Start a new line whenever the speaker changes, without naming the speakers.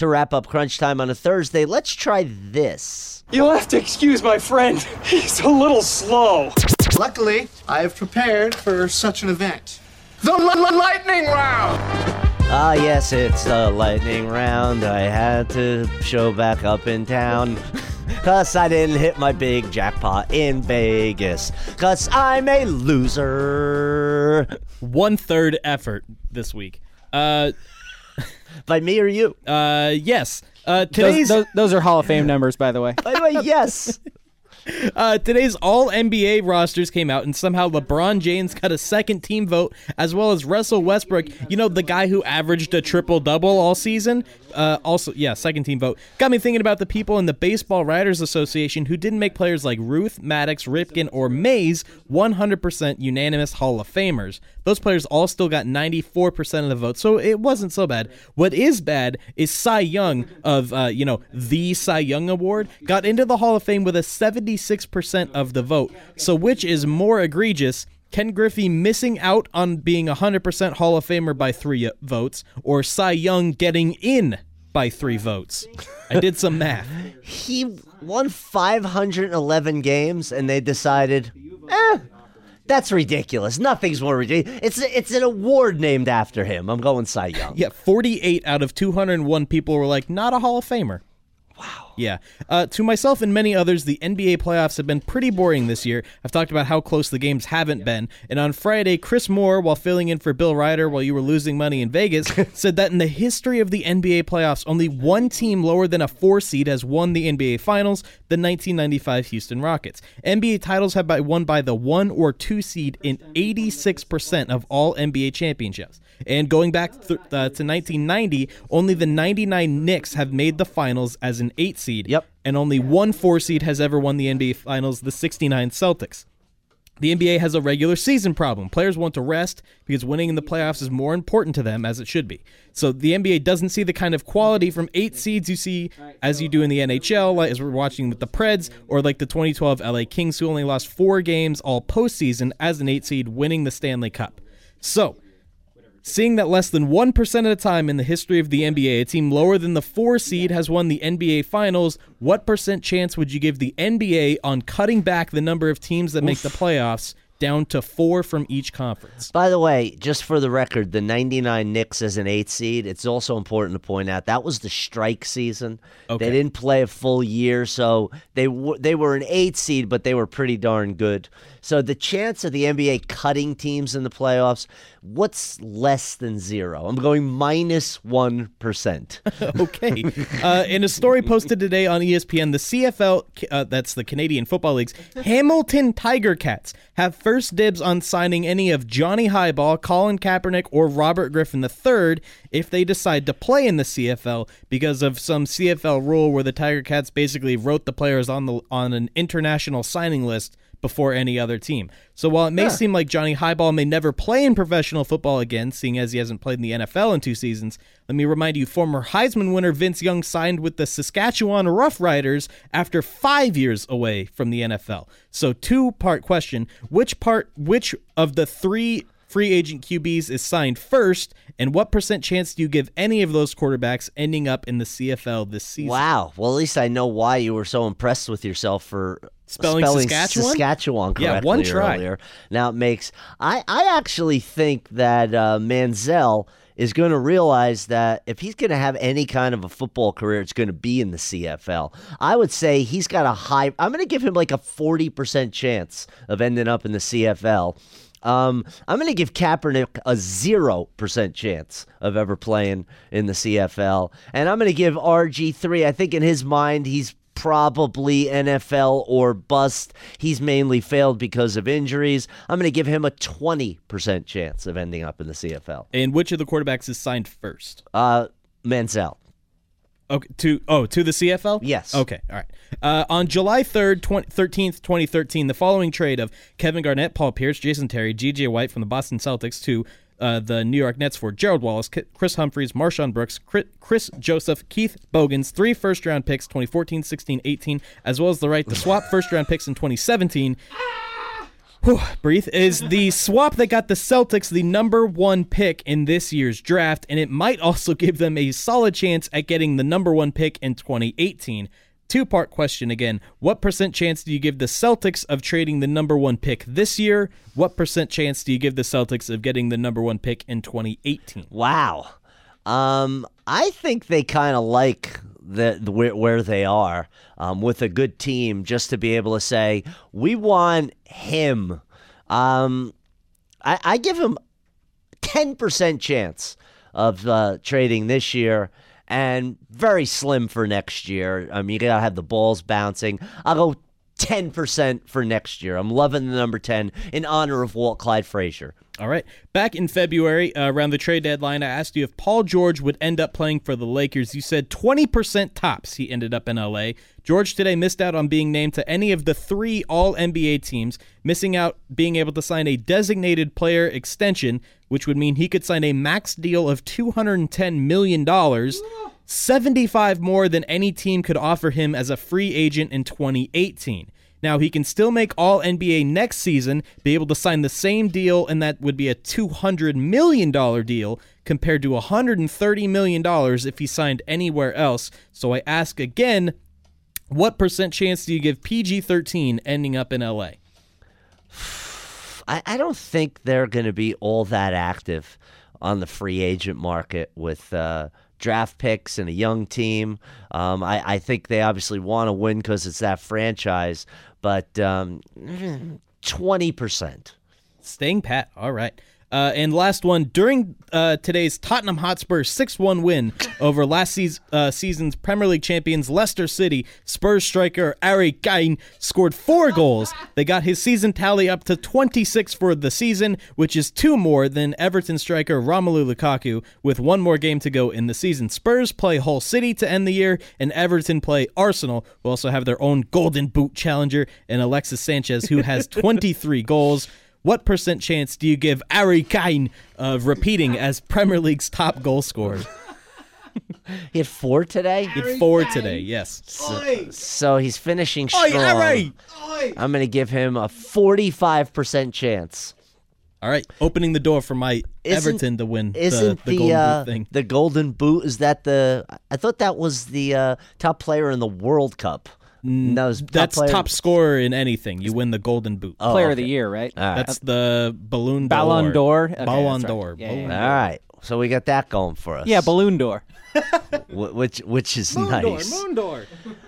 To wrap up Crunch Time on a Thursday, let's try this.
You'll have to excuse my friend. He's a little slow.
Luckily, I have prepared for such an event. The lightning round!
Ah, yes, it's the lightning round. I had to show back up in town. 'Cause I didn't hit my big jackpot in Vegas. 'Cause I'm a loser.
1/3 effort this week.
By me or you?
Yes. Today's
those are Hall of Fame numbers, by the way.
By the way, yes.
Today's all NBA rosters came out, and somehow LeBron James got a second team vote, as well as Russell Westbrook, the guy who averaged a triple-double all season. Second team vote. Got me thinking about the people in the Baseball Writers Association who didn't make players like Ruth, Maddox, Ripken, or Mays 100% unanimous Hall of Famers. Those players all still got 94% of the vote, so it wasn't so bad. What is bad is Cy Young of, the Cy Young Award got into the Hall of Fame with a 76% of the vote. So which is more egregious? Ken Griffey missing out on being 100% Hall of Famer by 3 votes, or Cy Young getting in by 3 votes? I did some math.
He won 511 games, and they decided, that's ridiculous. Nothing's more ridiculous. It's an award named after him. I'm going Cy Young.
Yeah, 48 out of 201 people were like, not a Hall of Famer.
Wow.
Yeah. To myself and many others, the NBA playoffs have been pretty boring this year. I've talked about how close the games haven't been. And on Friday, Chris Moore, while filling in for Bill Ryder while you were losing money in Vegas, said that in the history of the NBA playoffs, only one team lower than a 4 seed has won the NBA Finals, the 1995 Houston Rockets. NBA titles have been won by the 1 or 2 seed in 86% of all NBA championships. And going back to 1990, only the 99 Knicks have made the finals as an 8 seed.
Yep.
And only one 4 seed has ever won the NBA Finals, the 69 Celtics. The NBA has a regular season problem. Players want to rest because winning in the playoffs is more important to them, as it should be. So the NBA doesn't see the kind of quality from 8 seeds you see as you do in the NHL, like as we're watching with the Preds, or like the 2012 LA Kings, who only lost 4 games all postseason as an 8 seed, winning the Stanley Cup. So, seeing that less than 1% of the time in the history of the NBA, a team lower than the 4 seed has won the NBA Finals, what % chance would you give the NBA on cutting back the number of teams that make the playoffs down to 4 from each conference?
By the way, just for the record, the 99 Knicks as an 8 seed, it's also important to point out that was the strike season.
Okay.
They didn't play a full year, so they were an 8 seed, but they were pretty darn good. So the chance of the NBA cutting teams in the playoffs, what's less than 0? I'm going minus 1%.
Okay. In a story posted today on ESPN, the CFL, that's the Canadian Football League's Hamilton Tiger Cats, have first dibs on signing any of Johnny Highball, Colin Kaepernick, or Robert Griffin III if they decide to play in the CFL because of some CFL rule where the Tiger Cats basically wrote the players on an international signing list before any other team. So while it may seem like Johnny Highball may never play in professional football again, seeing as he hasn't played in the NFL in 2 seasons, let me remind you, former Heisman winner Vince Young signed with the Saskatchewan Roughriders after 5 years away from the NFL. So 2-part question, which of the 3 free agent QBs is signed first, and what % chance do you give any of those quarterbacks ending up in the CFL this season?
Wow. Well, at least I know why you were so impressed with yourself for
spelling
Saskatchewan correctly
one try.
earlier. Now it makes... I actually think that Manziel is going to realize that if he's going to have any kind of a football career, it's going to be in the CFL. I would say he's got a high... I'm going to give him like a 40% chance of ending up in the CFL. I'm going to give Kaepernick a 0% chance of ever playing in the CFL. And I'm going to give RG3, I think in his mind, he's probably NFL or bust. He's mainly failed because of injuries. I'm going to give him a 20% chance of ending up in the CFL.
And which of the quarterbacks is signed first?
Manziel.
Okay, to the CFL?
Yes.
Okay, all right. On July 3rd, 13th, 2013, the following trade of Kevin Garnett, Paul Pierce, Jason Terry, J.J. White from the Boston Celtics to the New York Nets for Gerald Wallace, Chris Humphries, Marshawn Brooks, Chris Joseph, Keith Bogans, 3 first-round picks, 2014, 16, 18, as well as the right to swap first-round picks in 2017. Breathe, is the swap that got the Celtics the number 1 pick in this year's draft, and it might also give them a solid chance at getting the number 1 pick in 2018. Two-part question again. What % chance do you give the Celtics of trading the number 1 pick this year? What % chance do you give the Celtics of getting the number 1 pick in 2018?
Wow. I think they kind of like where they are with a good team, just to be able to say, we want him. I give him 10% chance of trading this year, and very slim for next year. You got to have the balls bouncing. I'll go 10% for next year. I'm loving the number 10 in honor of Walt Clyde Frazier.
All right. Back in February, around the trade deadline, I asked you if Paul George would end up playing for the Lakers. You said 20% tops he ended up in L.A. George today missed out on being named to any of the 3 All-NBA teams, missing out being able to sign a designated player extension, which would mean he could sign a max deal of $210 million, 75 more than any team could offer him as a free agent in 2018. Now, he can still make All-NBA next season, be able to sign the same deal, and that would be a $200 million deal compared to $130 million if he signed anywhere else. So I ask again, what % chance do you give PG-13 ending up in L.A.?
I don't think they're going to be all that active on the free agent market with draft picks and a young team. I think they obviously want to win because it's that franchise, but 20%.
Staying pat. All right. And last one, during today's Tottenham Hotspur 6-1 win over last season's Premier League champions Leicester City, Spurs striker Harry Kane scored 4 goals. They got his season tally up to 26 for the season, which is 2 more than Everton striker Romelu Lukaku, with 1 more game to go in the season. Spurs play Hull City to end the year, and Everton play Arsenal, who also have their own Golden Boot challenger, and Alexis Sanchez, who has 23 goals. What % chance do you give Harry Kane of repeating as Premier League's top goal scorer?
He had 4 today?
He had 4 today, yes.
So he's finishing strong. I'm going to give him a 45% chance.
All right, opening the door for my Everton to win the Golden Boot thing.
The Golden Boot, is that I thought that was the top player in the World Cup. No,
that's top scorer in anything. You win the Golden Boot.
Player of the year, right?
That's the Ballon
d'Or. Okay,
Ballon d'Or.
Yeah, yeah.
All right, so we got that going for us.
Yeah, Balloon d'Or.
which is nice.
Moon d'Or.